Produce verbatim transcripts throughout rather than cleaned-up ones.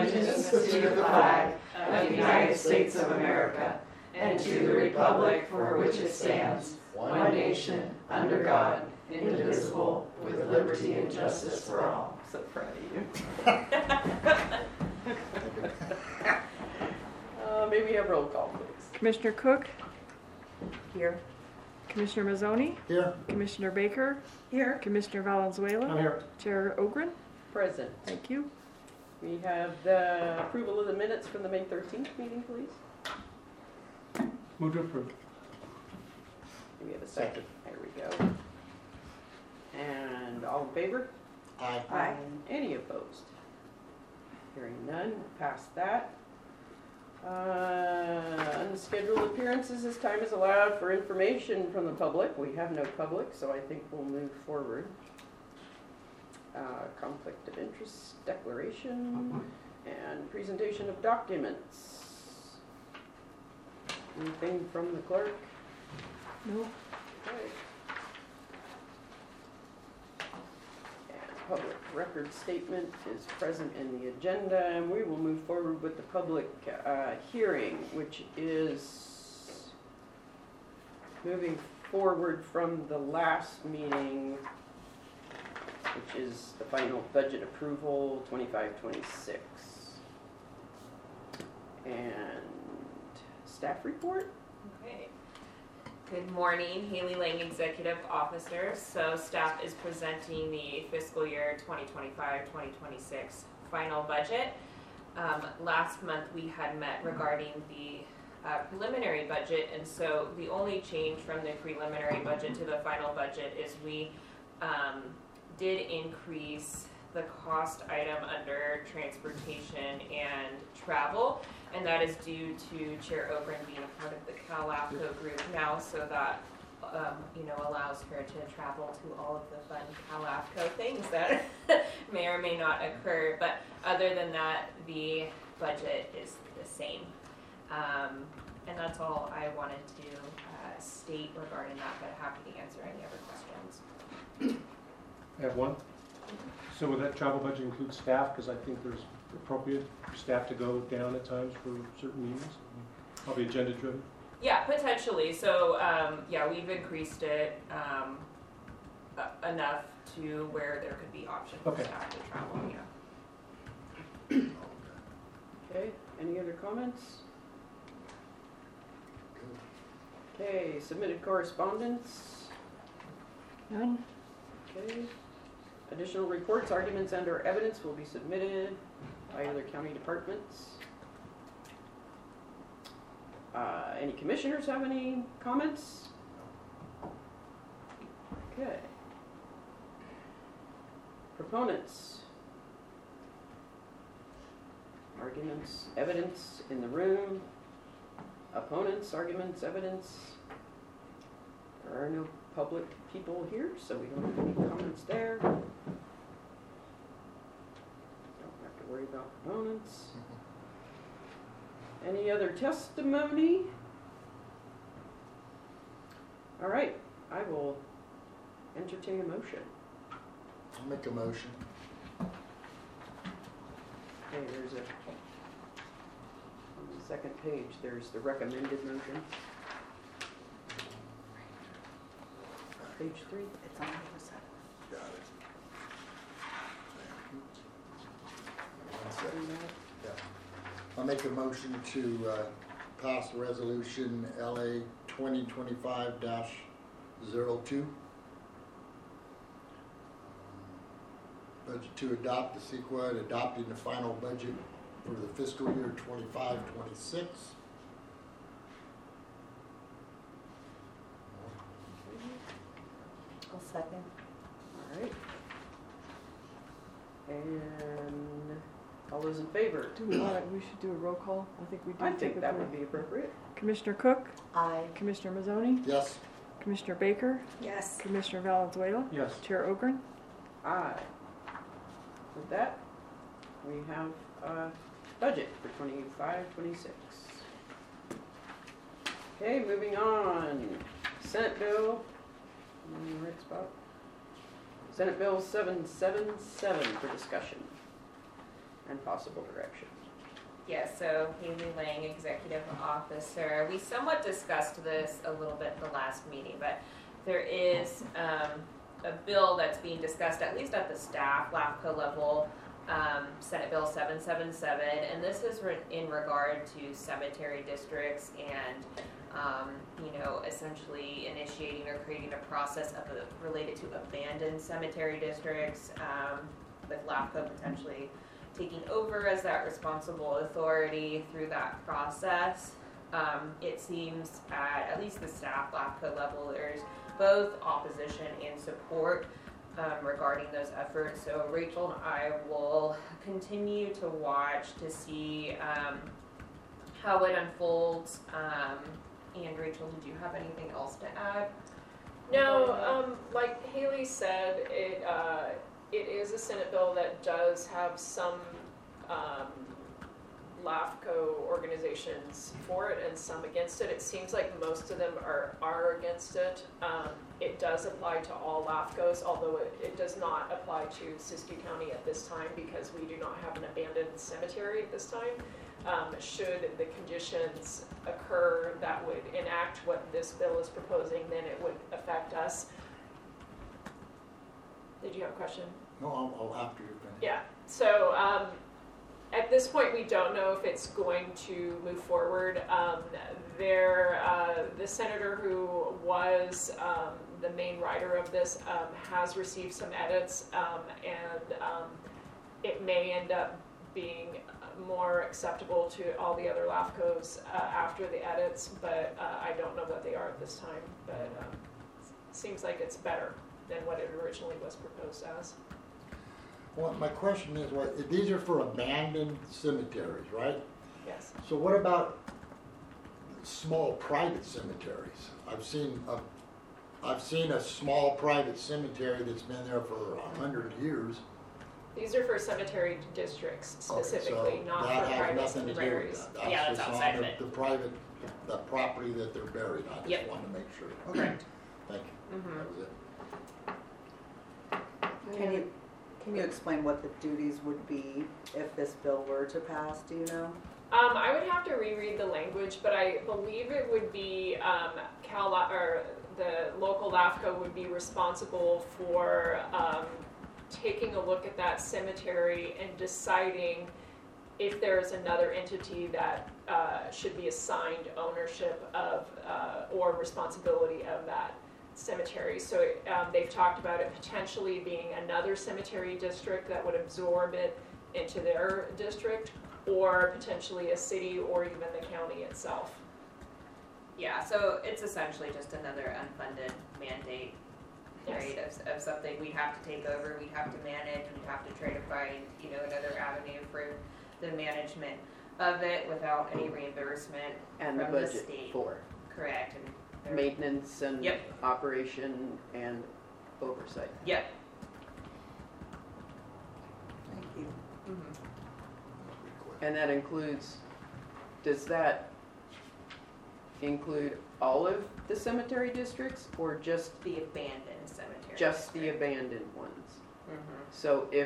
allegiance to the flag of the United States of America and to the republic for which it stands, one nation, under God, indivisible, with liberty and justice for all. So proud of you. uh, maybe we have roll call, please. Commissioner Cook? Here. Commissioner Mazzoni? Here. Commissioner Baker? Here. Commissioner Valenzuela? I'm here. Chair Ogren? Present. Thank you. We have the approval of the minutes from the May thirteenth meeting, please. Move to approve. Do we have a second? There we go. And all in favor? Aye. Aye. Any opposed? Hearing none, past that. Uh, unscheduled appearances, this time is allowed for information from the public. We have no public, so I think we'll move forward. Uh, conflict of interest declaration and presentation of documents. Anything from the clerk? No. Okay. And public record statement is present in the agenda, and we will move forward with the public uh, hearing, which is moving forward from the last meeting, which is the final budget approval, twenty-five twenty-six. And staff report? Okay. Good morning, Haley Lang, Executive Officer. So staff is presenting the fiscal year twenty twenty-five twenty twenty-six final budget. Um, last month we had met regarding the uh, preliminary budget, and so the only change from the preliminary budget to the final budget is we um, did increase the cost item under transportation and travel, and that is due to Chair Ogren being a part of the CalAFCO group now, so that um, you know allows her to travel to all of the fun CalAFCO things that may or may not occur. But other than that, the budget is the same, um, and that's all I wanted to uh, state regarding that. But happy to answer any other questions. I have one. So would that travel budget include staff? Because I think there's appropriate for staff to go down at times for certain meetings, probably agenda driven. Yeah, potentially. So um, yeah, we've increased it um, uh, enough to where there could be option for Okay. staff to travel. Yeah. Okay, any other comments? Okay, submitted correspondence. None? Okay. Additional reports, arguments, and or evidence will be submitted by other county departments. Uh, any commissioners have any comments? Okay. Proponents. Arguments, evidence in the room. Opponents, arguments, evidence. There are no public people here, so we don't have any comments there. Don't have to worry about opponents. Any other testimony? All right, I will entertain a motion. I'll make a motion. Okay, there's a, on the second page, there's the recommended motion. Page three. It's on the other side. Got it. See that? Yeah. I'll make a motion to uh, pass the resolution L A twenty twenty-five dash zero two. Budget to adopt the CEQA, adopting the final budget for the fiscal year twenty-five twenty-six. I'll second. All right. And all those in favor? Do we want to, we should do a roll call? I think we do. I take think a that break. would be appropriate. Commissioner Cook? Aye. Commissioner Mazzoni? Yes. Commissioner Baker? Yes. Commissioner Valenzuela? Yes. Chair Ogren? Aye. With that, we have a budget for twenty-five twenty-six. Okay, moving on. Senate Bill, am I in the right spot? Senate Bill seven seven seven for discussion. and possible direction. Yeah, so Haley Lang, Executive Officer. We somewhat discussed this a little bit the last meeting, but there is um, a bill that's being discussed, at least at the staff, LAFCO level, um, Senate Bill seven seven seven, and this is re- in regard to cemetery districts and, um, you know, essentially initiating or creating a process of a, related to abandoned cemetery districts, um, with LAFCO potentially taking over as that responsible authority through that process. Um, it seems at at least the staff LAFCO level, there's both opposition and support um, regarding those efforts. So Rachel and I will continue to watch to see um, how it unfolds. Um, and Rachel, did you have anything else to add? No, um, like Haley said, it, uh, it is a Senate bill that does have some, um, LAFCO organizations for it and some against it. It seems like most of them are, are against it. Um, it does apply to all LAFCOs, although it, it does not apply to Siskiyou County at this time because we do not have an abandoned cemetery at this time. Um, should the conditions occur that would enact what this bill is proposing, then it would affect us. Did you have a question? No, I'll, I'll after you finish. Yeah, so um, at this point, we don't know if it's going to move forward. Um, there, uh, the senator who was um, the main writer of this um, has received some edits, um, and um, it may end up being more acceptable to all the other LAFCOs uh, after the edits, but uh, I don't know what they are at this time, but um, seems like it's better than what it originally was proposed as. Well, my question is, what, these are for abandoned cemeteries, right? Yes. So what about small private cemeteries? I've seen a, I've seen a small private cemetery that's been there for a hundred years. These are for cemetery districts Okay, specifically, so not that for has private nothing to do with cemeteries. that. Yeah, that's just on outside of the- it. The private, the property that they're buried on. I Yep. just wanted to make sure. Correct. Thank you. Mm-hmm. That was it. Can you, can you explain what the duties would be if this bill were to pass, do you know? Um, I would have to reread the language, but I believe it would be, um, Cal, or the local LAFCO would be responsible for, um, taking a look at that cemetery and deciding if there's another entity that, uh, should be assigned ownership of, uh, or responsibility of that cemetery. So um, they've talked about it potentially being another cemetery district that would absorb it into their district, or potentially a city or even the county itself. Yeah, so it's essentially just another unfunded mandate, right, of, of something we'd have to take over, we'd have to manage, we'd have to try to find, you know, another avenue for the management of it without any reimbursement And the from the budget state. for Correct, and there- maintenance and Yep. operation and oversight. Yep. Thank you. Mm-hmm. That's pretty quick. And that includes, does that include all of the cemetery districts or just, The abandoned cemetery. just the district. abandoned ones? Mhm. So if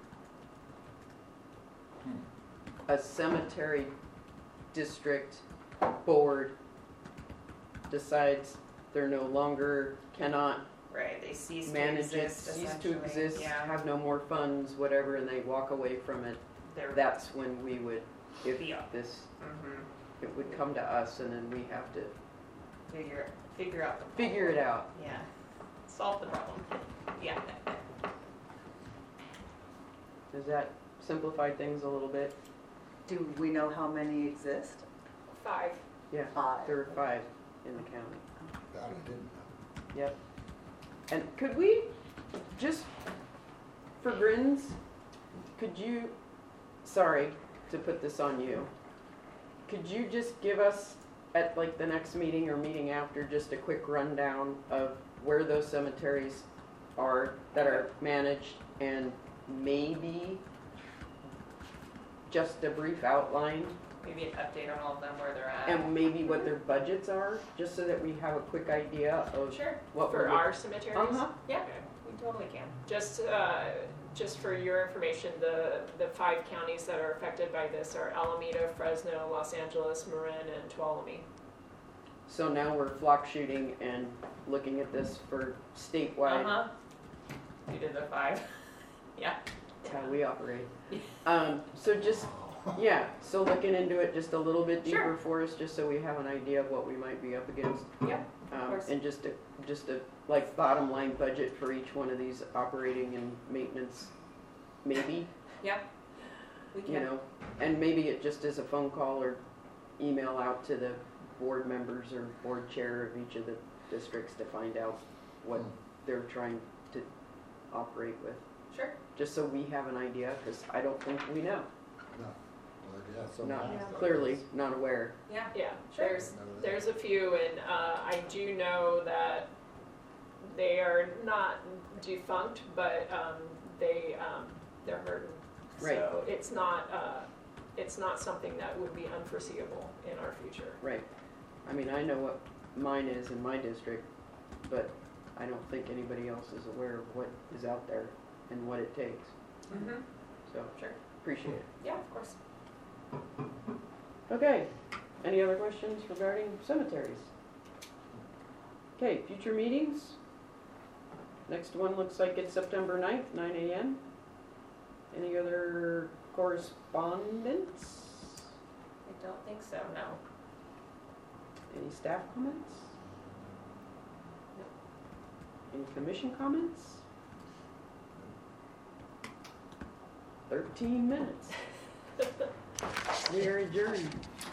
Hmm. a cemetery district board decides they're no longer, cannot Right, they cease to manage it, exist, cease to essentially. exist, Yeah, have no more funds, whatever, and they walk away from it, they're, that's when we would, if Yeah. this, mhm. it would come to us and then we have to Figure, figure out the problem. figure it out. Yeah, solve the problem. Yeah. Does that simplify things a little bit? Do we know how many exist? Five. Yeah, Five. there are five in the county. That I didn't know. Yep. And could we, just for grins, could you, sorry to put this on you, could you just give us at like the next meeting or meeting after, just a quick rundown of where those cemeteries are that are managed, and maybe just a brief outline, Maybe an update on all of them, where they're at. and maybe what their budgets are, just so that we have a quick idea of Sure, what we're For looking- our cemeteries? Uh-huh. yeah, we totally can. Just, uh, just for your information, the, the five counties that are affected by this are Alameda, Fresno, Los Angeles, Marin, and Tuolumne. So now we're flock shooting and looking at this for statewide. Uh-huh. You did the five. Yeah. That's how we operate. Um, so just, yeah, so looking into it just a little bit deeper Sure. for us, just so we have an idea of what we might be up against. Yeah, of Um, course. and just a, just a, like, bottom line budget for each one of these operating and maintenance, maybe, We you can. know? And maybe it just is a phone call or email out to the board members or board chair of each of the districts to find out what Hmm. they're trying to operate with. Sure. Just so we have an idea, because I don't think we know. No. Well, yeah, so Not, nice. clearly not aware. Yeah. Yeah, Sure. there's, None of that. there's a few, and uh, I do know that they are not defunct, but um, they, um, they're hurting. Right. So it's not, uh, it's not something that would be unforeseeable in our future. Right. I mean, I know what mine is in my district, but I don't think anybody else is aware of what is out there and what it takes. Mm-hmm. So, Sure. appreciate it. Yeah, of course. Okay, any other questions regarding cemeteries? Okay, future meetings. Next one looks like it's September ninth, nine A M Any other correspondence? I don't think so, no. Any staff comments? Any commission comments? Thirteen minutes. We are adjourned.